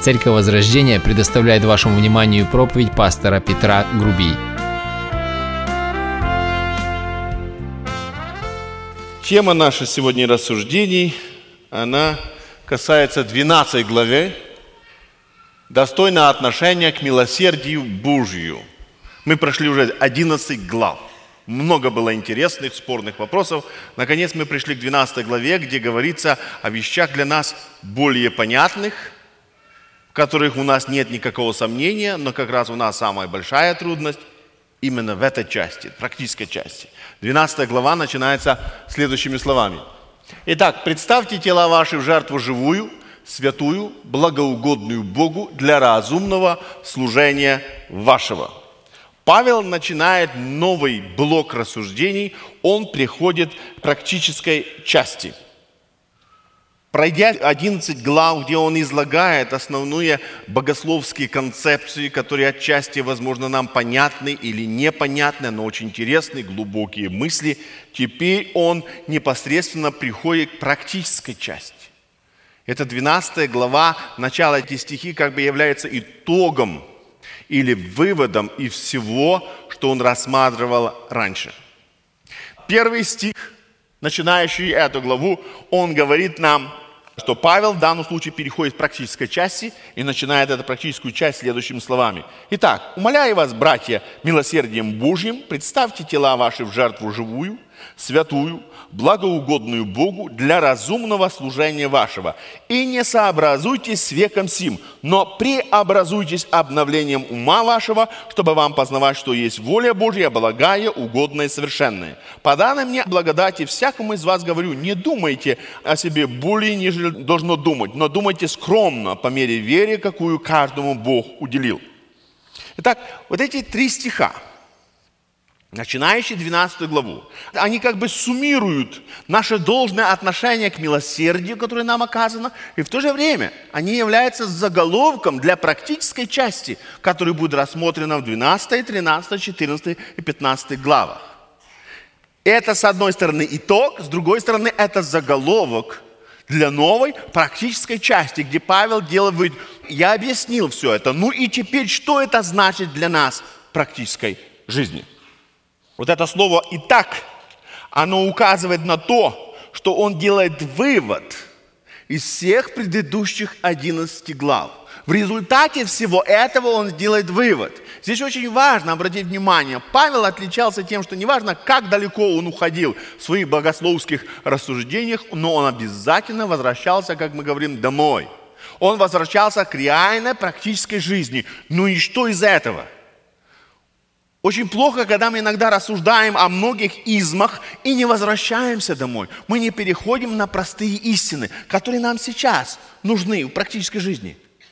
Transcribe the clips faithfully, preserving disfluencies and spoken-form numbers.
Церковь Возрождения предоставляет вашему вниманию проповедь пастора Петра Грубий. Тема наших сегодня рассуждений, она касается двенадцатой главы «Достойное отношение к милосердию Божию». Мы прошли уже одиннадцать глав. Много было интересных, спорных вопросов. Наконец мы пришли к двенадцатой главе, где говорится о вещах для нас более понятных, в которых у нас нет никакого сомнения, но как раз у нас самая большая трудность именно в этой части, практической части. двенадцатая глава начинается следующими словами. «Итак, представьте тела ваши в жертву живую, святую, благоугодную Богу для разумного служения вашего». Павел начинает новый блок рассуждений, он приходит к практической части. Пройдя одиннадцать глав, где он излагает основные богословские концепции, которые отчасти, возможно, нам понятны или непонятны, но очень интересные, глубокие мысли, теперь он непосредственно приходит к практической части. Эта двенадцатая глава, начало эти стихи как бы является итогом или выводом из всего, что он рассматривал раньше. Первый стих, начинающий эту главу, он говорит нам, что Павел в данном случае переходит к практической части и начинает эту практическую часть следующими словами. «Итак, умоляю вас, братья, милосердием Божьим, представьте тела ваши в жертву живую, святую, благоугодную Богу для разумного служения вашего. И не сообразуйтесь с веком сим, но преобразуйтесь обновлением ума вашего, чтобы вам познавать, что есть воля Божья, благая, угодная и совершенная. По данной мне благодати всякому из вас говорю, не думайте о себе более, нежели должно думать, но думайте скромно, по мере веры, какую каждому Бог уделил». Итак, вот эти три стиха, начинающие двенадцатую главу, они как бы суммируют наше должное отношение к милосердию, которое нам оказано, и в то же время они являются заголовком для практической части, которая будет рассмотрена в двенадцатой, тринадцатой, четырнадцатой и пятнадцатой главах. Это, с одной стороны, итог, с другой стороны, это заголовок для новой практической части, где Павел делает, я объяснил все это, ну и теперь что это значит для нас в практической жизни? Вот это слово «итак», оно указывает на то, что он делает вывод из всех предыдущих одиннадцати глав. В результате всего этого он делает вывод. Здесь очень важно обратить внимание, Павел отличался тем, что неважно, как далеко он уходил в своих богословских рассуждениях, но он обязательно возвращался, как мы говорим, домой. Он возвращался к реальной практической жизни. Ну и что из этого? Очень плохо, когда мы иногда рассуждаем о многих измах и не возвращаемся домой. Мы не переходим на простые истины, которые нам сейчас нужны в практической жизни.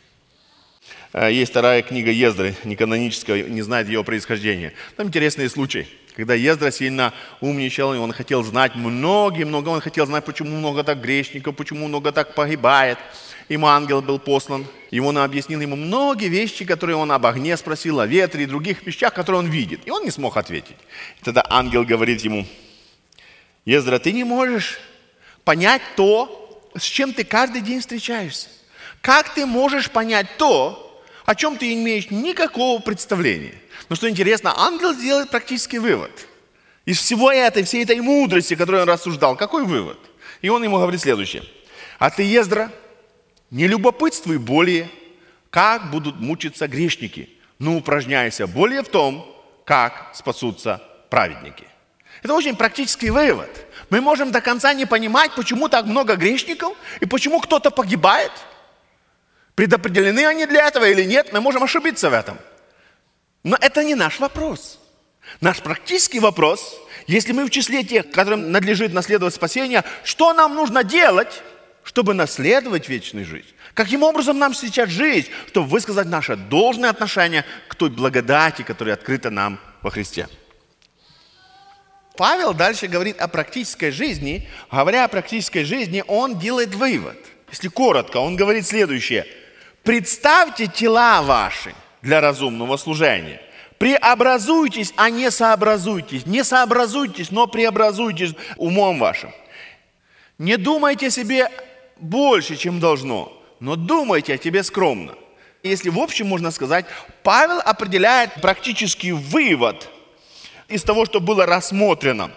Есть вторая книга Ездры, неканоническая, не знает ее происхождения. Там интересные случаи, когда Ездра сильно умничал, и он хотел знать многие-много, он хотел знать, почему много так грешников, почему много так погибает. Ему ангел был послан, и он объяснил ему многие вещи, которые он об огне спросил, о ветре и других вещах, которые он видит. И он не смог ответить. И тогда ангел говорит ему: Ездра, ты не можешь понять то, с чем ты каждый день встречаешься. Как ты можешь понять то, о чем ты не имеешь никакого представления? Но что интересно, ангел сделает практический вывод. Из всего этой, всей этой мудрости, которую он рассуждал, какой вывод? И он ему говорит следующее. А ты, Ездра, не любопытствуй более, как будут мучиться грешники, но упражняйся более в том, как спасутся праведники. Это очень практический вывод. Мы можем до конца не понимать, почему так много грешников и почему кто-то погибает. Предопределены они для этого или нет, мы можем ошибиться в этом. Но это не наш вопрос. Наш практический вопрос, если мы в числе тех, которым надлежит наследовать спасение, что нам нужно делать, чтобы наследовать вечную жизнь? Каким образом нам сейчас жить, чтобы высказать наше должное отношение к той благодати, которая открыта нам во Христе? Павел дальше говорит о практической жизни. Говоря о практической жизни, он делает вывод. Если коротко, он говорит следующее. Представьте тела ваши для разумного служения. Преобразуйтесь, а не сообразуйтесь. Не сообразуйтесь, но преобразуйтесь умом вашим. Не думайте о себе больше, чем должно, но думайте о тебе скромно. если в общем можно сказать, Павел определяет практический вывод из того, что было рассмотрено.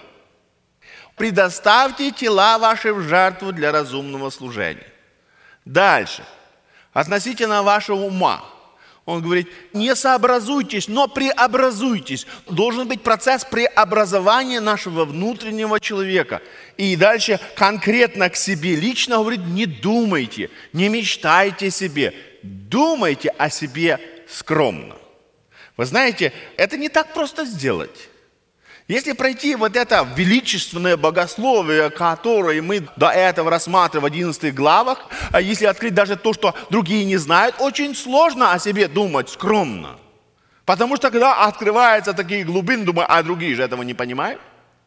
Предоставьте тела ваши в жертву для разумного служения. Дальше. Относительно вашего ума. Он говорит, не сообразуйтесь, но преобразуйтесь. Должен быть процесс преобразования нашего внутреннего человека. И дальше конкретно к себе лично говорит, не думайте, не мечтайте о себе. Думайте о себе скромно. Вы знаете, это не так просто сделать. Если пройти вот это величественное богословие, которое мы до этого рассматривали в одиннадцатых главах, а если открыть даже то, что другие не знают, очень сложно о себе думать скромно. Потому что когда открываются такие глубины, думаю, а другие же этого не понимают.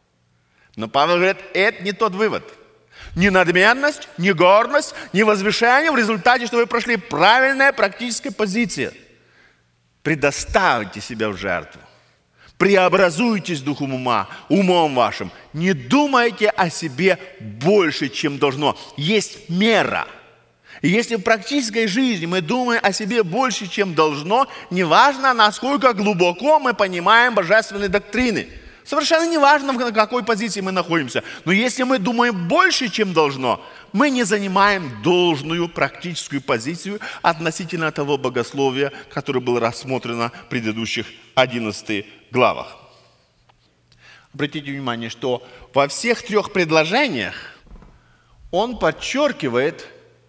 Но Павел говорит, это не тот вывод. Не надменность, не гордость, не возвышение в результате, что вы прошли правильная практическая позиция. Предоставьте себя в жертву. Преобразуйтесь духом ума, умом вашим. Не думайте о себе больше, чем должно. Есть мера. И если в практической жизни мы думаем о себе больше, чем должно, неважно, насколько глубоко мы понимаем божественные доктрины. Совершенно неважно, на какой позиции мы находимся. Но если мы думаем больше, чем должно, мы не занимаем должную практическую позицию относительно того богословия, которое было рассмотрено в предыдущих одиннадцати главах. Обратите внимание, что во всех трех предложениях он подчеркивает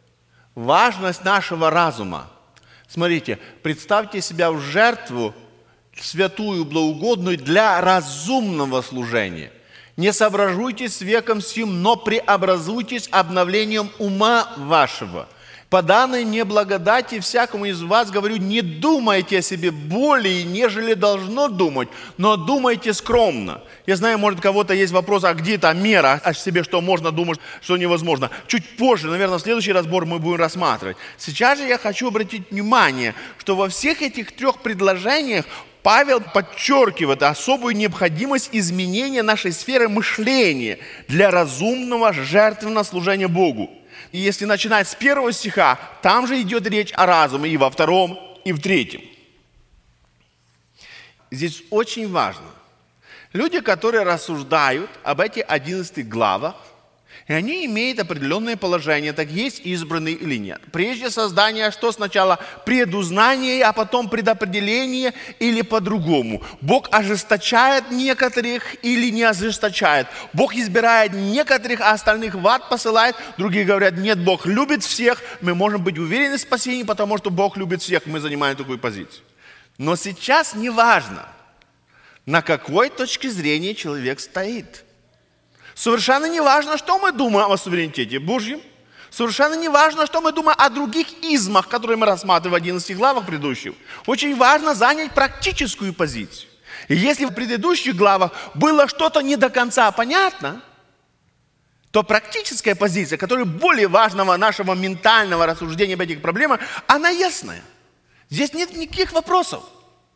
важность нашего разума. Смотрите, представьте себя в жертву, святую, благоугодную для разумного служения. Не соображуйтесь с веком сим, но преобразуйтесь обновлением ума вашего. По данной мне благодати всякому из вас говорю, не думайте о себе более, нежели должно думать, но думайте скромно. Я знаю, может, у кого-то есть вопрос, а где та мера о себе, что можно думать, что невозможно. Чуть позже, наверное, в следующий разбор мы будем рассматривать. Сейчас же я хочу обратить внимание, что во всех этих трех предложениях Павел подчеркивает особую необходимость изменения нашей сферы мышления для разумного жертвенного служения Богу. И если начинать с первого стиха, там же идет речь о разуме и во втором, и в третьем. Здесь очень важно. Люди, которые рассуждают об этих одиннадцати главах, и они имеют определенное положение, так есть избранные или нет. Прежде создания, что сначала предузнание, а потом предопределение или по-другому. Бог ожесточает некоторых или не ожесточает. Бог избирает некоторых, а остальных в ад посылает. Другие говорят, нет, Бог любит всех. Мы можем быть уверены в спасении, потому что Бог любит всех. Мы занимаем такую позицию. Но сейчас не важно, на какой точке зрения человек стоит. Совершенно не важно, что мы думаем о суверенитете Божьем. Совершенно не важно, что мы думаем о других измах, которые мы рассматривали в одиннадцати главах предыдущих. Очень важно занять практическую позицию. И если в предыдущих главах было что-то не до конца понятно, то практическая позиция, которая более важного нашего ментального рассуждения об этих проблемах, она ясная. Здесь нет никаких вопросов.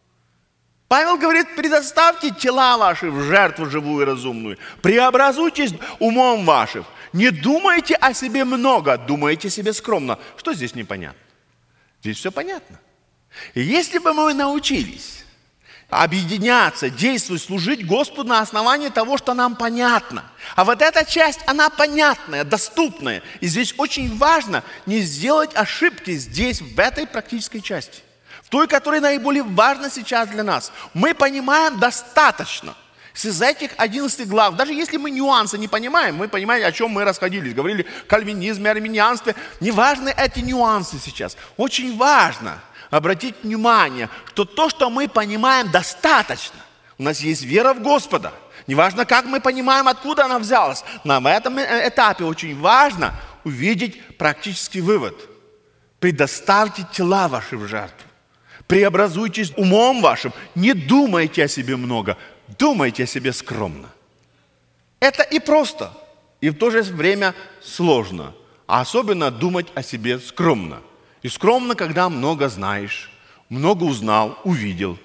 Павел говорит, предоставьте тела ваши в жертву живую и разумную. Преобразуйтесь умом вашим. Не думайте о себе много, думайте о себе скромно. Что здесь непонятно? Здесь все понятно. И если бы мы научились объединяться, действовать, служить Господу на основании того, что нам понятно. А вот эта часть, она понятная, доступная. И здесь очень важно не сделать ошибки здесь, в этой практической части. Той, которая наиболее важна сейчас для нас. Мы понимаем достаточно. Из этих одиннадцати глав, даже если мы нюансы не понимаем, мы понимаем, о чем мы расходились. Говорили о кальвинизме, арминианстве. Не важны эти нюансы сейчас. Очень важно обратить внимание, что то, что мы понимаем, достаточно. У нас есть вера в Господа. Неважно, как мы понимаем, откуда она взялась. На этом этапе очень важно увидеть практический вывод. Предоставьте тела ваши в жертву. Преобразуйтесь умом вашим. Не думайте о себе много. Думайте о себе скромно. Это и просто, и в то же время сложно. А особенно думать о себе скромно. И скромно, когда много знаешь, много узнал, увидел.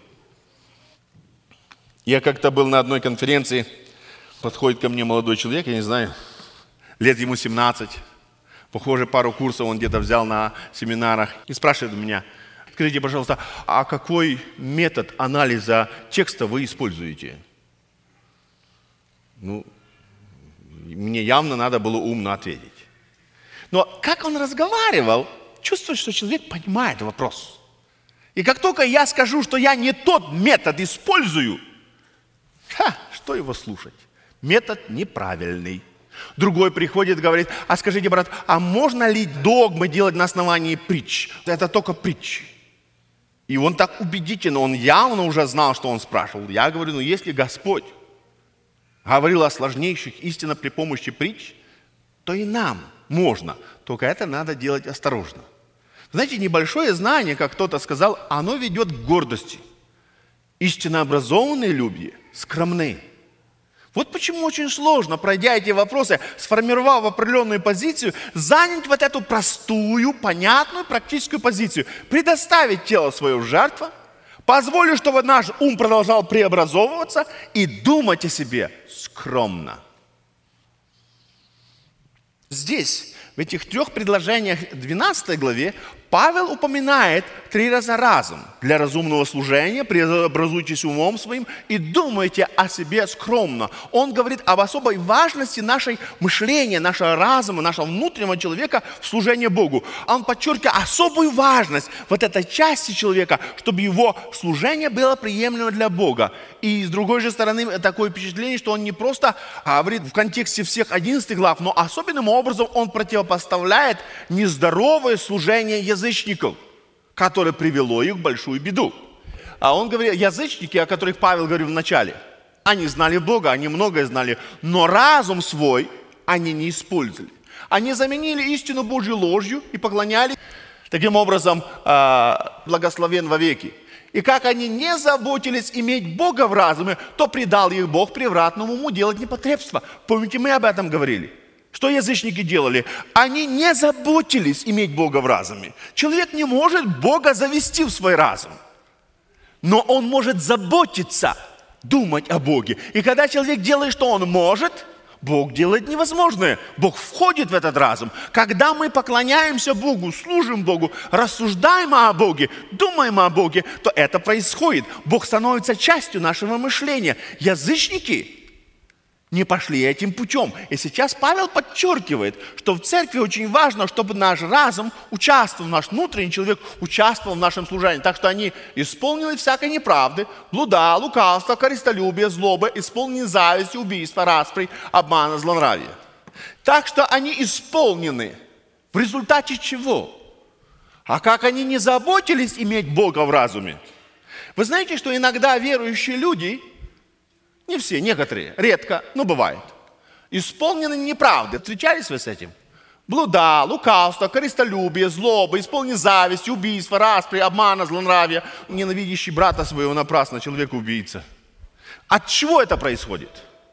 Я как-то был на одной конференции, подходит ко мне молодой человек, я не знаю, лет ему семнадцать. Похоже, пару курсов он где-то взял на семинарах. И спрашивает у меня, Скажите, пожалуйста, а какой метод анализа текста вы используете? Ну, мне явно надо было умно ответить. Но как он разговаривал, чувствует, что человек понимает вопрос. И как только я скажу, что я не тот метод использую, ха, что его слушать? Метод неправильный. Другой приходит и говорит: а скажите, брат, а можно ли догмы делать на основании притч? Это только притчи. И он так убедительно, он явно уже знал, что он спрашивал. Я говорю, ну если Господь говорил о сложнейших истинах при помощи притч, то и нам можно. Только это надо делать осторожно. Знаете, небольшое знание, как кто-то сказал, оно ведет к гордости. Истинно образованные люди скромны. Вот почему очень сложно, пройдя эти вопросы, сформировав определенную позицию, занять вот эту простую, понятную, практическую позицию. Предоставить тело свое в жертву, позволить, чтобы наш ум продолжал преобразовываться и думать о себе скромно. Здесь, в этих трех предложениях двенадцатой главе, Павел упоминает три раза разом: для разумного служения преобразуйтесь умом своим и думайте о себе скромно. Он говорит об особой важности нашей мышления, нашего разума, нашего внутреннего человека в служении Богу. Он подчеркивает особую важность вот этой части человека, чтобы его служение было приемлемо для Бога. И с другой же стороны, такое впечатление, что он не просто говорит в контексте всех одиннадцати глав, но особенным образом он противопоставляет нездоровое служение язычников, которое привело их в большую беду. А он говорит, язычники, о которых Павел говорил в начале, они знали Бога, они многое знали, но разум свой они не использовали. Они заменили истину Божью ложью и поклонялись таким образом благословен вовеки. И как они не заботились иметь Бога в разуме, то предал их Бог превратному уму делать непотребство. Помните, мы об этом говорили. Что язычники делали? Они не заботились иметь Бога в разуме. Человек не может Бога завести в свой разум. Но он может заботиться, думать о Боге. И когда человек делает, что он может, Бог делает невозможное. Бог входит в этот разум. Когда мы поклоняемся Богу, служим Богу, рассуждаем о Боге, думаем о Боге, то это происходит. Бог становится частью нашего мышления. Язычники не пошли этим путем. И сейчас Павел подчеркивает, что в церкви очень важно, чтобы наш разум участвовал, наш внутренний человек участвовал в нашем служении. Так что они исполнили всякой неправды, блуда, лукавства, корыстолюбия, злобы, исполнены зависти, убийства, распри, обмана, злонравия. Так что они исполнены. В результате чего? А как они не заботились иметь Бога в разуме? Вы знаете, что иногда верующие люди, не все, некоторые, редко, но бывает, исполнены неправды. Встречались вы с этим? Блуда, лукавство, корыстолюбие, злоба, исполнены зависть, убийство, распри, обмана, злонравия, ненавидящий брата своего напрасно, человек-убийца. От чего это происходит?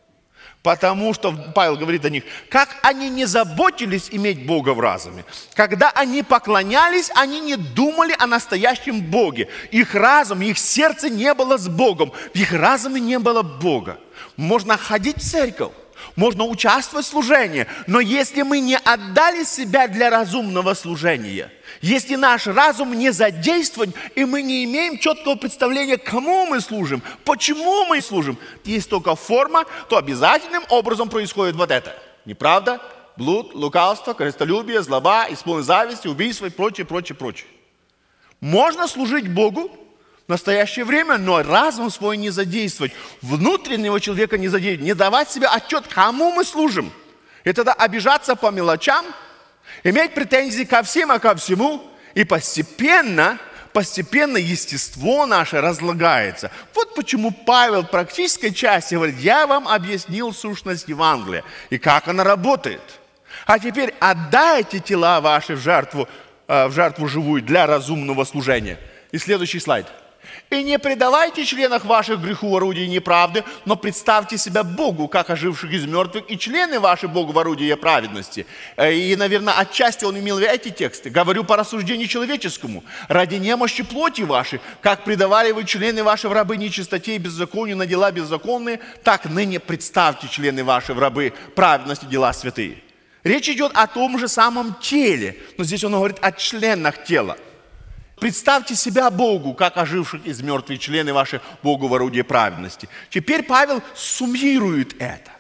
Потому что Павел говорит о них, как они не заботились иметь Бога в разуме. Когда они поклонялись, они не думали о настоящем Боге. Их разум, их сердце не было с Богом. В их разуме не было Бога. Можно ходить в церковь, можно участвовать в служении, но если мы не отдали себя для разумного служения, если наш разум не задействован, и мы не имеем четкого представления, кому мы служим, почему мы служим, есть только форма, то обязательным образом происходит вот это. Неправда, блуд, лукавство, корыстолюбие, злоба, исполненность зависти, убийство и прочее, прочее, прочее. Можно служить Богу в настоящее время, но разум свой не задействовать, внутреннего человека не задействовать, не давать себе отчет, кому мы служим. И тогда обижаться по мелочам, иметь претензии ко всем, а ко всему, и постепенно, постепенно естество наше разлагается. Вот почему Павел в практической части говорит, я вам объяснил сущность Евангелия и как она работает. А теперь отдайте тела ваши в жертву, в жертву живую для разумного служения. И следующий слайд. И не предавайте членах ваших греху орудий неправды, но представьте себя Богу, как оживших из мертвых, и члены ваши Богу в орудии праведности. И, наверное, отчасти он имел эти тексты. Говорю по рассуждению человеческому. Ради немощи плоти вашей, как предавали вы члены ваши в рабы нечистоте и беззаконию на дела беззаконные, так ныне представьте члены ваши в рабы праведности, дела святые. Речь идет о том же самом теле, но здесь он говорит о членах тела. Представьте себя Богу, как оживших из мертвых члены ваши Богу в орудие праведности. Теперь Павел суммирует это.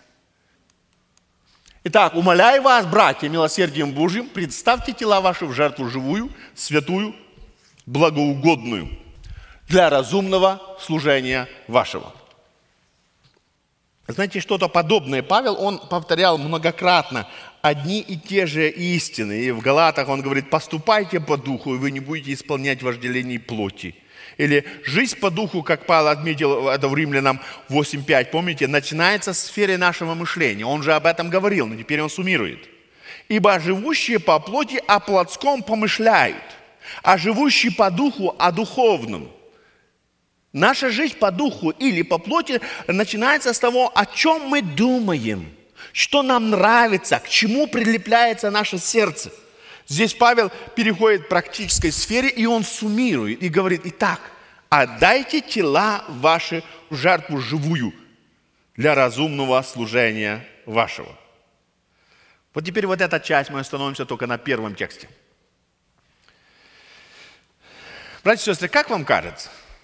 Итак, умоляю вас, братья, милосердием Божьим, представьте тела ваши в жертву живую, святую, благоугодную для разумного служения вашего. Знаете, что-то подобное Павел, он повторял многократно одни и те же истины. И в Галатах он говорит: поступайте по духу, и вы не будете исполнять вожделений плоти. Или жизнь по духу, как Павел отметил это в Римлянам восемь пять, помните, начинается с сферы нашего мышления. Он же об этом говорил, но теперь он суммирует. Ибо живущие по плоти о плотском помышляют, а живущие по духу о духовном. Наша жизнь по духу или по плоти начинается с того, о чем мы думаем, что нам нравится, к чему прилепляется наше сердце. Здесь Павел переходит к практической сфере, и он суммирует и говорит: итак, отдайте тела ваши в жертву живую для разумного служения вашего. Вот теперь вот эта часть, мы остановимся только на первом тексте. Братья и сестры, как вам кажется,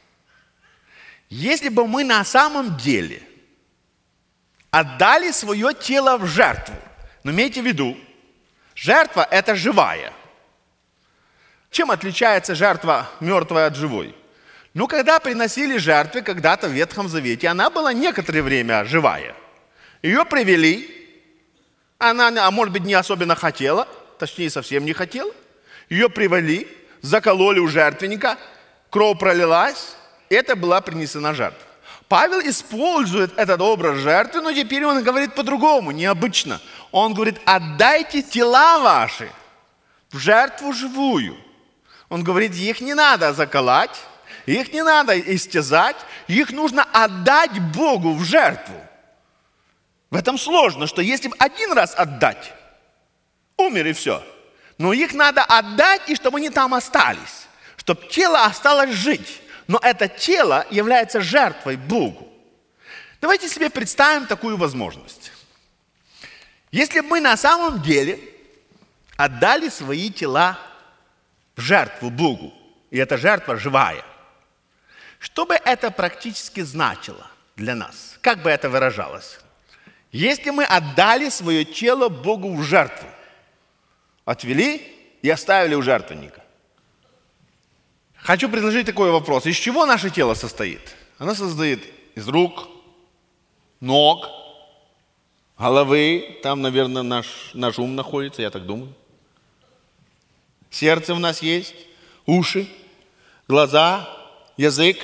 если бы мы на самом деле отдали свое тело в жертву, но имейте в виду, жертва – это живая. Чем отличается жертва мертвая от живой? Ну, когда приносили жертвы когда-то в Ветхом Завете, она была некоторое время живая. Ее привели, она, а может быть, не особенно хотела, точнее, совсем не хотела. Ее привели, закололи у жертвенника, кровь пролилась, это была принесена жертва. Павел использует этот образ жертвы, но теперь он говорит по-другому, необычно. Он говорит: отдайте тела ваши в жертву живую. Он говорит, их не надо заколоть, их не надо истязать, их нужно отдать Богу в жертву. В этом сложно, что если бы один раз отдать, умер и все. Но их надо отдать, и чтобы они там остались, чтобы тело осталось жить. Но это тело является жертвой Богу. Давайте себе представим такую возможность. Если бы мы на самом деле отдали свои тела в жертву Богу, и эта жертва живая, что бы это практически значило для нас? Как бы это выражалось? Если мы отдали свое тело Богу в жертву, отвели и оставили у жертвенника. Хочу предложить такой вопрос. Из чего наше тело состоит? Оно состоит из рук, ног, головы. Там, наверное, наш, наш ум находится, я так думаю. Сердце у нас есть, уши, глаза, язык.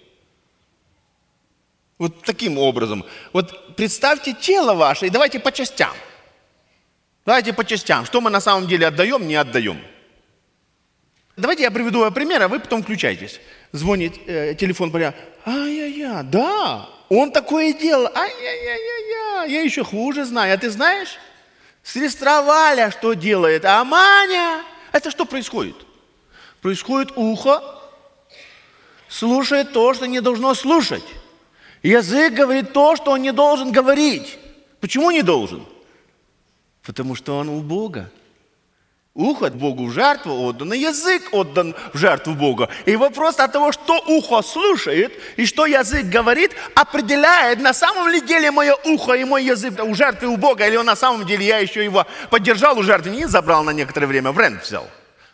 Вот таким образом. Вот представьте тело ваше и давайте по частям. Давайте по частям. Что мы на самом деле отдаем, не отдаем. Давайте я приведу пример, а вы потом включайтесь. Звонит э, телефон, говоря: ай-яй-яй, да, он такое делал, ай-яй-яй-яй, я еще хуже знаю. А ты знаешь, сестра Валя что делает, а Маня? Это что происходит? Происходит ухо, слушает то, что не должно слушать. Язык говорит то, что он не должен говорить. Почему не должен? Потому что он у Бога. Ухо Богу в жертву отдано, язык отдан в жертву Бога. И вопрос от того, что ухо слушает и что язык говорит, определяет, на самом ли деле мое ухо и мой язык у жертвы у Бога, или он на самом деле я еще его поддержал у жертвы, не забрал на некоторое время, в рент взял.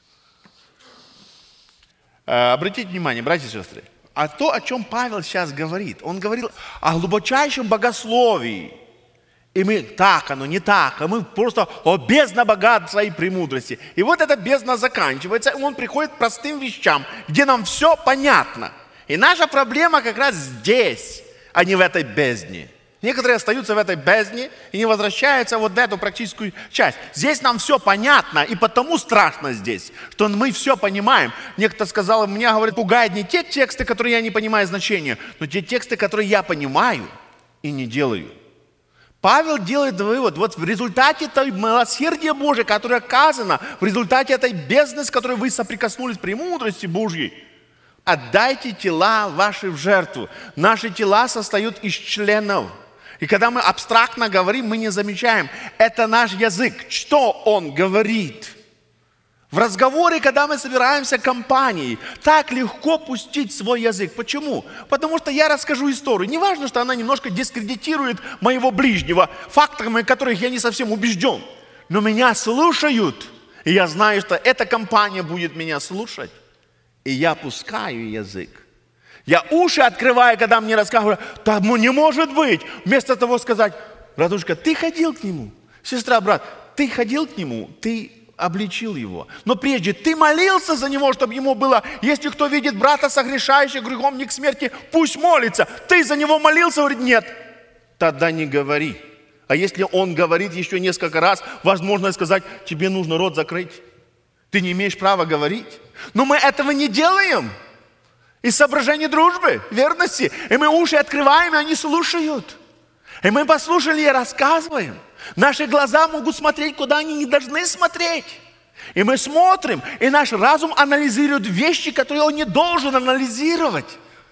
Обратите внимание, братья и сестры, а то, о чем Павел сейчас говорит, он говорил о глубочайшем богословии. И мы так, оно не так, а мы просто о бездна богат своей премудрости. И вот эта бездна заканчивается, и он приходит к простым вещам, где нам все понятно. И наша проблема как раз здесь, а не в этой бездне. Некоторые остаются в этой бездне и не возвращаются вот в эту практическую часть. Здесь нам все понятно, и потому страшно здесь, что мы все понимаем. Некто сказал, меня, говорит, пугает не те тексты, которые я не понимаю значения, но те тексты, которые я понимаю и не делаю. Павел делает вывод, вот в результате этой милосердия Божия, которое оказано, в результате этой бездны, с которой вы соприкоснулись, премудрости Божьей, отдайте тела ваши в жертву. Наши тела состоят из членов. И когда мы абстрактно говорим, мы не замечаем, это наш язык. Что он говорит? В разговоре, когда мы собираемся компанией, так легко пустить свой язык. Почему? Потому что я расскажу историю. Не важно, что она немножко дискредитирует моего ближнего, фактами которых я не совсем убежден. Но меня слушают, и я знаю, что эта компания будет меня слушать. И я пускаю язык. Я уши открываю, когда мне рассказывают, да ну не может быть. Вместо того сказать, братушка, ты ходил к нему. Сестра, брат, ты ходил к нему, ты обличил его. Но прежде ты молился за него, чтобы ему было, если кто видит брата согрешающего грехом не к смерти, пусть молится. Ты за него молился? Говорит, нет. Тогда не говори. А если он говорит еще несколько раз, возможно сказать, тебе нужно рот закрыть. Ты не имеешь права говорить. Но мы этого не делаем. Из соображений дружбы, верности. И мы уши открываем, и они слушают. И мы послушали и рассказываем. Наши глаза могут смотреть, куда они не должны смотреть. И мы смотрим, и наш разум анализирует вещи, которые он не должен анализировать.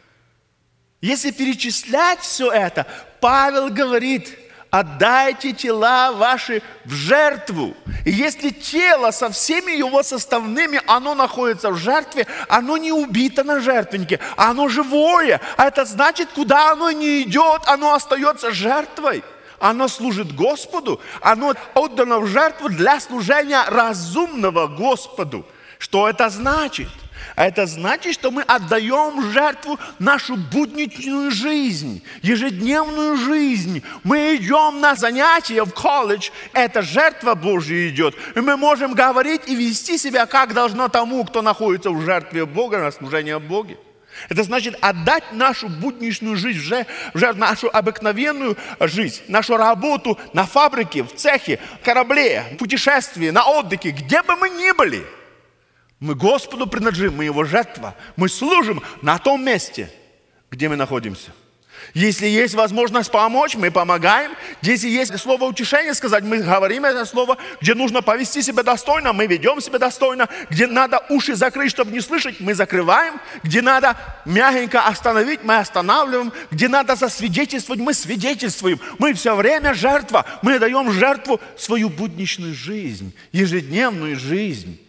Если перечислять все это, Павел говорит, отдайте тела ваши в жертву. И если тело со всеми его составными, оно находится в жертве, оно не убито на жертвеннике, оно живое. А это значит, куда оно не идет, оно остается жертвой. Оно служит Господу, оно отдано в жертву для служения разумного Господу. Что это значит? А это значит, что мы отдаем в жертву нашу будничную жизнь, ежедневную жизнь. Мы идем на занятия в колледж, эта жертва Божья идет. И мы можем говорить и вести себя, как должно тому, кто находится в жертве Бога, на служение Богу. Это значит отдать нашу будничную жизнь, в жертву, нашу обыкновенную жизнь, нашу работу на фабрике, в цехе, корабле, в путешествии, на отдыхе, где бы мы ни были. Мы Господу принадлежим, мы Его жертва. Мы служим на том месте, где мы находимся. Если есть возможность помочь, мы помогаем. Если есть слово утешения сказать, мы говорим это слово. Где нужно повести себя достойно, мы ведем себя достойно. Где надо уши закрыть, чтобы не слышать, мы закрываем. Где надо мягенько остановить, мы останавливаем. Где надо засвидетельствовать, мы свидетельствуем. Мы все время жертва. Мы даем в жертву свою будничную жизнь, ежедневную жизнь.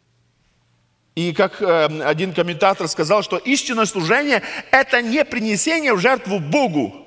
И как э, один комментатор сказал, что истинное служение – это не принесение в жертву Богу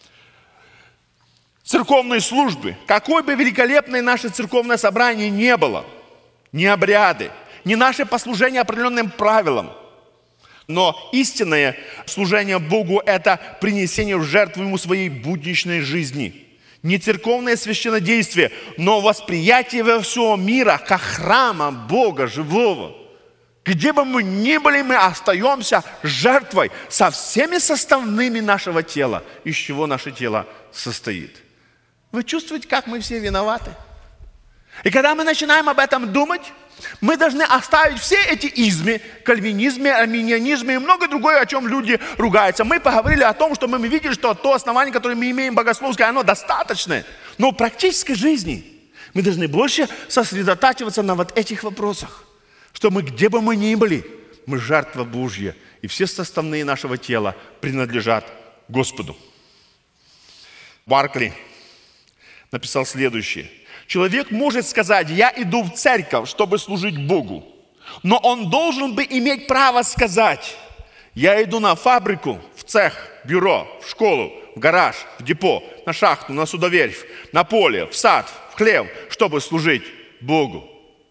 церковной службы. Какой бы великолепной наше церковное собрание не было, ни обряды, ни наше послушание определенным правилам. Но истинное служение Богу – это принесение в жертву Ему своей будничной жизни. Не церковное священнодействие, но восприятие во всего мира как храма Бога живого. Где бы мы ни были, мы остаемся жертвой со всеми составными нашего тела, из чего наше тело состоит. Вы чувствуете, как мы все виноваты? И когда мы начинаем об этом думать, мы должны оставить все эти измы, кальвинизмы, арминианизмы и многое другое, о чем люди ругаются. Мы поговорили о том, что мы видели, что то основание, которое мы имеем богословское, оно достаточное. Но в практической жизни мы должны больше сосредотачиваться на вот этих вопросах. Что мы, где бы мы ни были, мы жертва Божья, и все составные нашего тела принадлежат Господу. Баркли написал следующее. Человек может сказать, я иду в церковь, чтобы служить Богу, но он должен бы иметь право сказать, я иду на фабрику, в цех, бюро, в школу, в гараж, в депо, на шахту, на судоверфь, на поле, в сад, в хлев, чтобы служить Богу.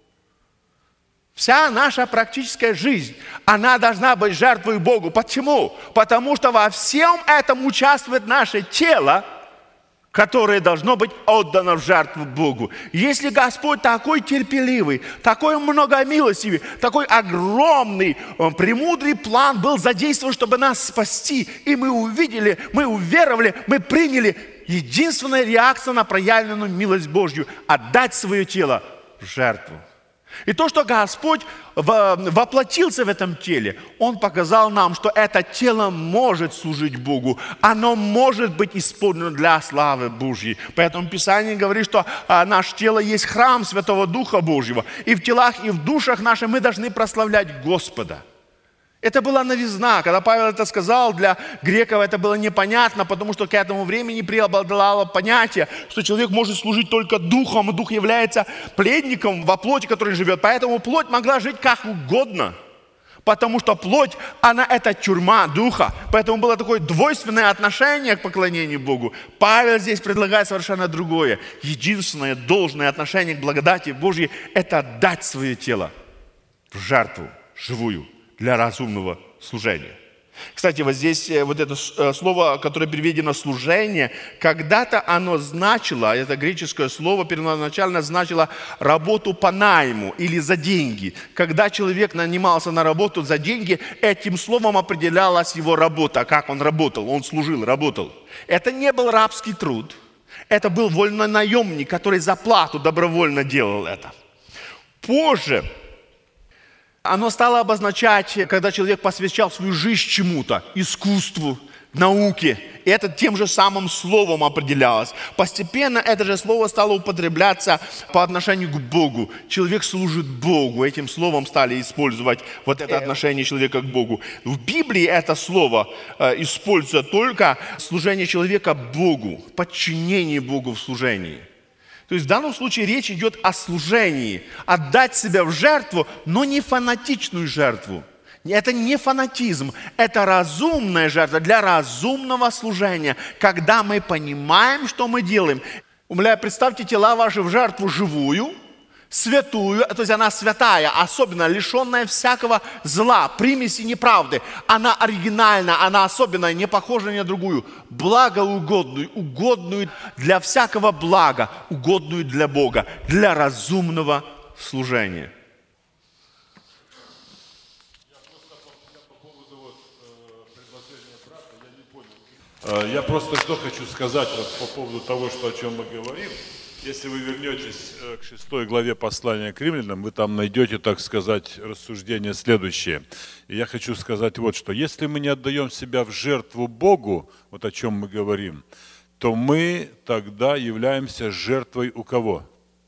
Вся наша практическая жизнь, она должна быть жертвой Богу. Почему? Потому что во всем этом участвует наше тело, которое должно быть отдано в жертву Богу. Если Господь такой терпеливый, такой многомилостивый, такой огромный, премудрый план был задействован, чтобы нас спасти, и мы увидели, мы уверовали, мы приняли, единственная реакция на проявленную милость Божью – отдать свое тело в жертву. И то, что Господь воплотился в этом теле, Он показал нам, что это тело может служить Богу. Оно может быть исполнено для славы Божьей. Поэтому Писание говорит, что наше тело есть храм Святого Духа Божьего. И в телах, и в душах наших мы должны прославлять Господа. Это была новизна. Когда Павел это сказал, для греков это было непонятно, потому что к этому времени преобладало понятие, что человек может служить только духом, и дух является плотником во плоти, который живет. Поэтому плоть могла жить как угодно, потому что плоть, она это тюрьма духа. Поэтому было такое двойственное отношение к поклонению Богу. Павел здесь предлагает совершенно другое. Единственное должное отношение к благодати Божьей – это отдать свое тело в жертву живую, для разумного служения. Кстати, вот здесь вот это слово, которое переведено «служение», когда-то оно значило, это греческое слово первоначально значило работу по найму или за деньги. Когда человек нанимался на работу за деньги, этим словом определялась его работа, как он работал, он служил, работал. Это не был рабский труд, это был вольнонаемник, который за плату добровольно делал это. Позже оно стало обозначать, когда человек посвящал свою жизнь чему-то, искусству, науке. И это тем же самым словом определялось. Постепенно это же слово стало употребляться по отношению к Богу. Человек служит Богу. Этим словом стали использовать вот это отношение человека к Богу. В Библии это слово э, используется только служение человека Богу, подчинение Богу в служении. То есть в данном случае речь идет о служении, отдать себя в жертву, но не фанатичную жертву. Это не фанатизм, это разумная жертва для разумного служения, когда мы понимаем, что мы делаем. Умоляю, представьте тела ваши в жертву живую, святую, то есть она святая, особенно лишенная всякого зла, примеси неправды. Она оригинальна, она особенная, не похожа ни на другую. Благоугодную, угодную для всякого блага, угодную для Бога, для разумного служения. Я просто что хочу сказать вот по поводу того, что, о чем мы говорим. Если вы вернетесь к шестой главе послания к римлянам, вы там найдете, так сказать, рассуждение следующее. И я хочу сказать вот что. Если мы не отдаем себя в жертву Богу, вот о чем мы говорим, то мы тогда являемся жертвой у кого?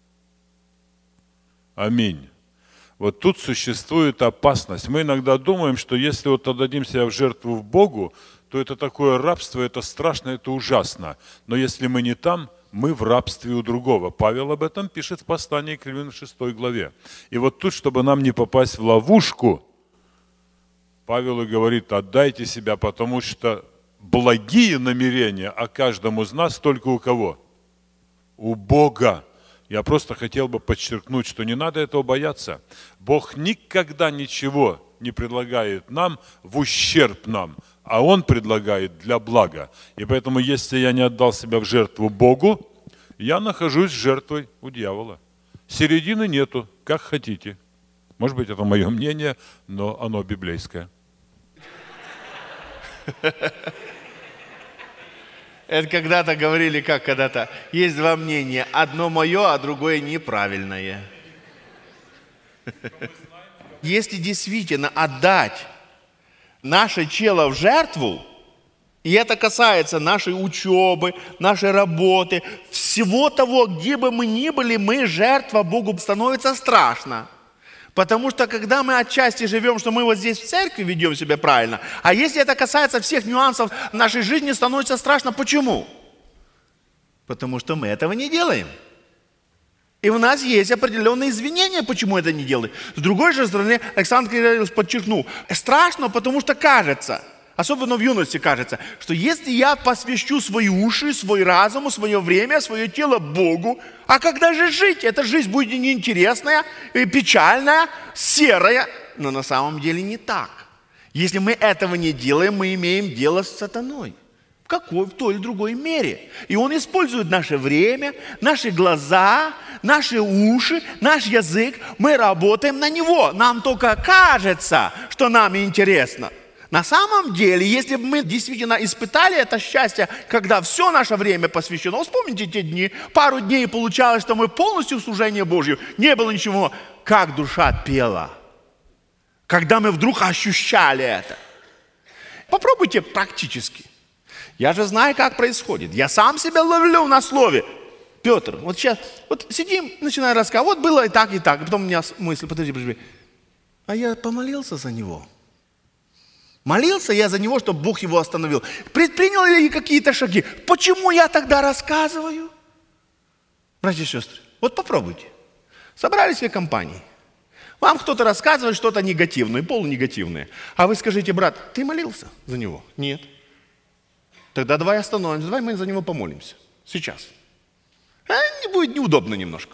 Аминь. Вот тут существует опасность. Мы иногда думаем, что если вот отдадим себя в жертву в Богу, то это такое рабство, это страшно, это ужасно. Но если мы не там, мы в рабстве у другого. Павел об этом пишет в послании к римлянам в шестой главе. И вот тут, чтобы нам не попасть в ловушку, Павел и говорит: отдайте себя, потому что благие намерения о каждом из нас только у кого? У Бога. Я просто хотел бы подчеркнуть, что не надо этого бояться. Бог никогда ничего не предлагает нам в ущерб нам, а Он предлагает для блага. И поэтому, если я не отдал себя в жертву Богу, я нахожусь жертвой у дьявола. Середины нету, как хотите. Может быть, это мое мнение, но оно библейское. Это когда-то говорили, как когда-то, есть два мнения, одно мое, а другое неправильное. Если действительно отдать наше тело в жертву, и это касается нашей учебы, нашей работы, всего того, где бы мы ни были, мы жертва Богу, становится страшно. Потому что когда мы отчасти живем, что мы вот здесь в церкви ведем себя правильно, а если это касается всех нюансов нашей жизни, становится страшно. Почему? Потому что мы этого не делаем. И у нас есть определенные извинения, почему это не делаем. С другой же стороны, Александр Кириллович подчеркнул, страшно, потому что кажется, особенно в юности кажется, что если я посвящу свои уши, свой разум, свое время, свое тело Богу, а когда же жить? Эта жизнь будет неинтересная, печальная, серая. Но на самом деле не так. Если мы этого не делаем, мы имеем дело с сатаной. В какой, в той или другой мере. И он использует наше время, наши глаза, наши уши, наш язык. Мы работаем на него. Нам только кажется, что нам интересно. На самом деле, если бы мы действительно испытали это счастье, когда все наше время посвящено, вспомните те дни, пару дней получалось, что мы полностью в служении Божьему, не было ничего, как душа пела, когда мы вдруг ощущали это. Попробуйте практически. Я же знаю, как происходит. Я сам себя ловлю на слове. Петр, вот сейчас, вот сидим, начинаем рассказывать, вот было и так, и так. И потом у меня мысль, подожди, подожди, а я помолился за него. Молился я за него, чтобы Бог его остановил. Предпринял ли я какие-то шаги? Почему я тогда рассказываю? Братья и сестры, вот попробуйте. Собрались все компании. Вам кто-то рассказывает что-то негативное, полунегативное. А вы скажите: брат, ты молился за него? Нет. Тогда давай остановимся, давай мы за него помолимся. Сейчас. А не будет неудобно немножко.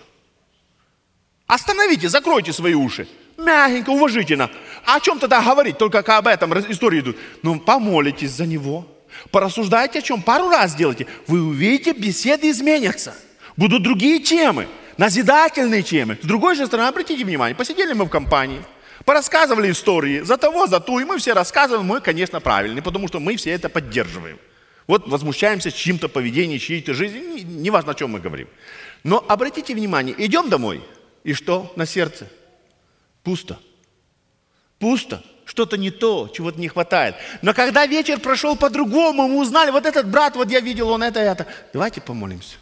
Остановите, закройте свои уши. Мягенько, уважительно. А о чем тогда говорить? Только об этом истории идут. Ну, помолитесь за него. Порассуждайте о чем. Пару раз сделайте. Вы увидите, беседы изменятся. Будут другие темы. Назидательные темы. С другой же стороны, обратите внимание, посидели мы в компании, порассказывали истории за того, за ту, и мы все рассказываем, мы, конечно, правильные, потому что мы все это поддерживаем. Вот возмущаемся чьим-то поведением, чьей-то жизнью, неважно, о чем мы говорим. Но обратите внимание, идем домой, и что на сердце? Пусто. Пусто. Что-то не то, чего-то не хватает. Но когда вечер прошел по-другому, мы узнали, вот этот брат, вот я видел, он это, это. Давайте помолимся.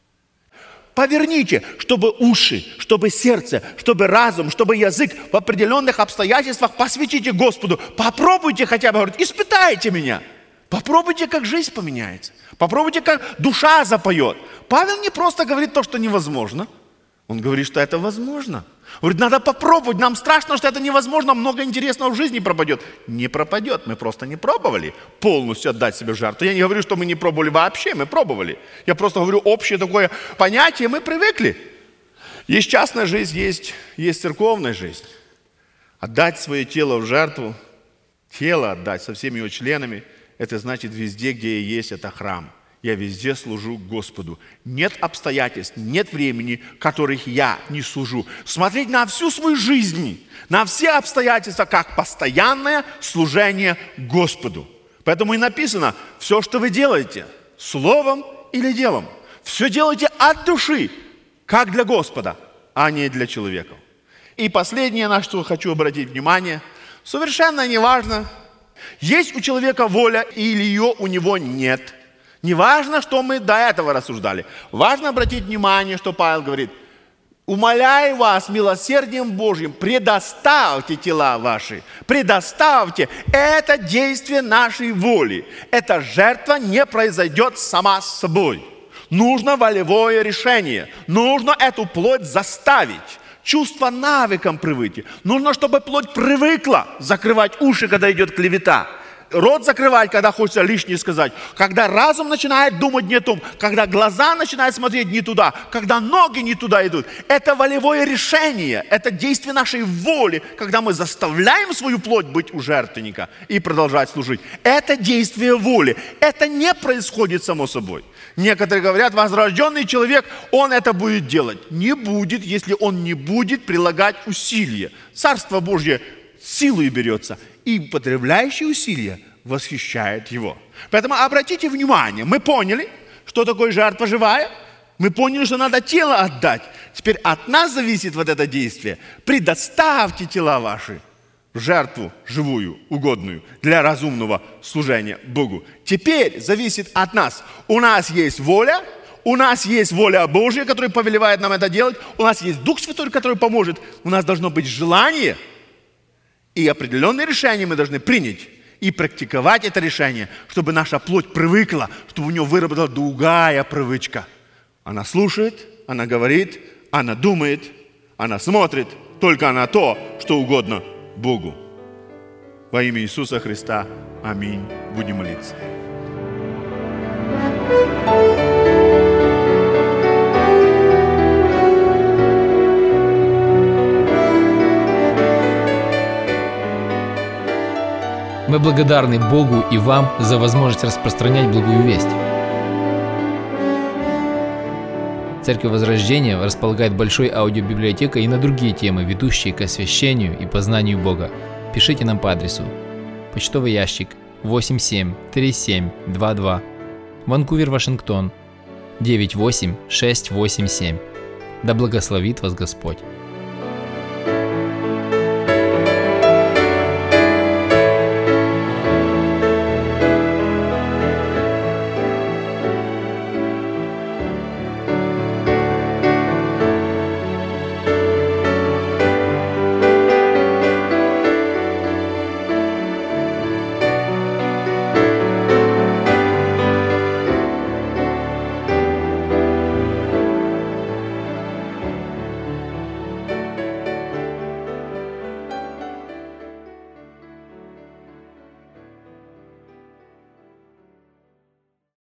Поверните, чтобы уши, чтобы сердце, чтобы разум, чтобы язык в определенных обстоятельствах посвятите Господу. Попробуйте хотя бы, говорит, испытайте меня. Попробуйте, как жизнь поменяется. Попробуйте, как душа запоет. Павел не просто говорит то, что невозможно. Он говорит, что это возможно. Говорит, надо попробовать. Нам страшно, что это невозможно. Много интересного в жизни пропадет. Не пропадет. Мы просто не пробовали полностью отдать себе в жертву. Я не говорю, что мы не пробовали вообще. Мы пробовали. Я просто говорю общее такое понятие. Мы привыкли. Есть частная жизнь, есть, есть церковная жизнь. Отдать свое тело в жертву, тело отдать со всеми его членами, это значит везде, где я есть, это храм. Я везде служу Господу. Нет обстоятельств, нет времени, которых я не служу. Смотреть на всю свою жизнь, на все обстоятельства, как постоянное служение Господу. Поэтому и написано, все, что вы делаете, словом или делом, все делайте от души, как для Господа, а не для человека. И последнее, на что хочу обратить внимание, совершенно неважно, есть у человека воля или ее у него нет. Не важно, что мы до этого рассуждали. Важно обратить внимание, что Павел говорит. Умоляю вас милосердием Божьим, предоставьте тела ваши. Предоставьте. Это действие нашей воли. Эта жертва не произойдет сама с собой. Нужно волевое решение. Нужно эту плоть заставить. Чувство навыком привыкли. Нужно, чтобы плоть привыкла закрывать уши, когда идет клевета. Рот закрывать, когда хочется лишнее сказать. Когда разум начинает думать не о том. Когда глаза начинают смотреть не туда. Когда ноги не туда идут. Это волевое решение. Это действие нашей воли. Когда мы заставляем свою плоть быть у жертвенника и продолжать служить. Это действие воли. Это не происходит само собой. Некоторые говорят, возрожденный человек, он это будет делать. Не будет, если он не будет прилагать усилия. Царство Божье силой берется. И употребляющий усилия восхищает его. Поэтому обратите внимание, мы поняли, что такое жертва живая. Мы поняли, что надо тело отдать. Теперь от нас зависит вот это действие. Предоставьте тела ваши в жертву живую, угодную, для разумного служения Богу. Теперь зависит от нас. У нас есть воля, у нас есть воля Божья, которая повелевает нам это делать. У нас есть Дух Святой, который поможет. У нас должно быть желание. И определенные решения мы должны принять и практиковать это решение, чтобы наша плоть привыкла, чтобы у нее выработалась другая привычка. Она слушает, она говорит, она думает, она смотрит только на то, что угодно Богу. Во имя Иисуса Христа. Аминь. Будем молиться. Мы благодарны Богу и вам за возможность распространять благую весть. Церковь Возрождения располагает большой аудиобиблиотекой и на другие темы, ведущие к освящению и познанию Бога. Пишите нам по адресу: почтовый ящик восемь семь три семь два два, Ванкувер, Вашингтон девять восемь шесть восемь семь. Да благословит вас Господь!